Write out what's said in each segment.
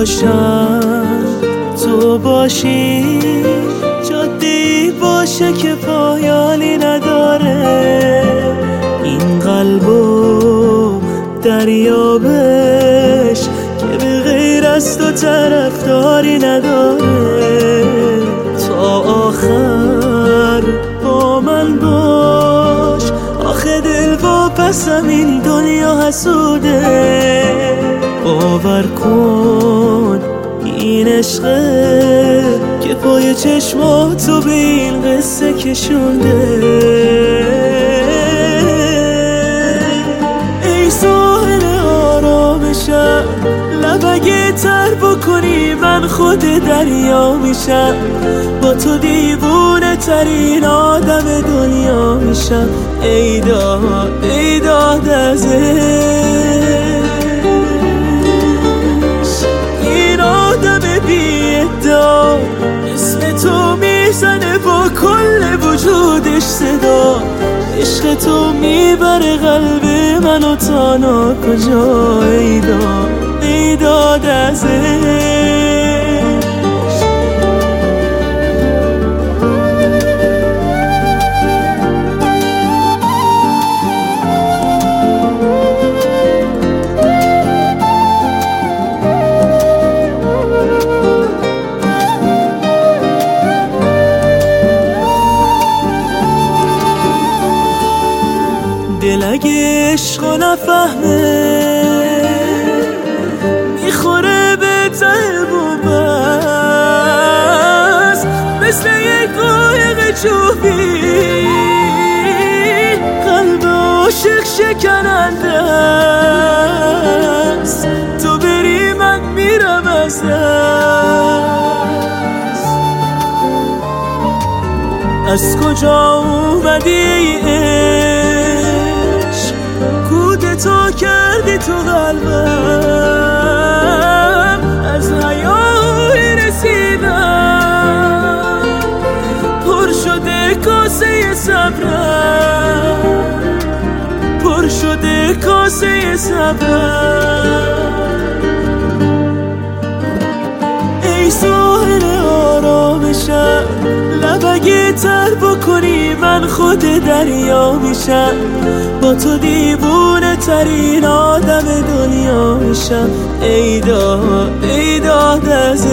باشم تو باشی، جاده‌ای باشه که پایانی نداره. این قلبو دریابش که به غیر از تو طرفداری نداره. تا آخر با من باش، آخه دل واپسم این دنیا حسوده. باور کن این عشقه که پای چشماتو به این قصه کشونده. ای ساحل آرامشم، لب اگه تر بکنی من خود دریا میشم. با تو دیوونه ترین آدم دنیا میشم. ای داد از این آدم بی ادعا، اسم تو میزنه با کل وجودش صدا. عشق تو میبره قلب منو تا ناکجا. ای داد از دل اگه عشقو نفهمه میخوره به ته بومبست، مثل یک قایق چوبی قلب عاشق شکننده است. تو بری من میرم از دست. از کجا اومدی ای عشق، کودتا کردی تو قلبم. از حیای رسیدم پر شده کاسه صبرم، پر شده کاسه صبرم. ای ساحل آرامشم، لب اگه تر بکنی من خود دریا میشم. با تو دیوونه ترین آدم دنیا میشم. ای داد از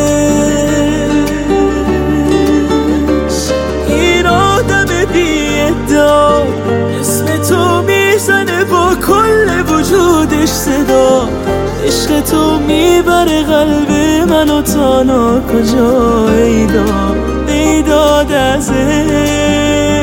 این آدم بی ادعا، اسم تو میزنه با کل وجودش صدا. عشق تو میبره قلب منو تا ناکجا. ای داد از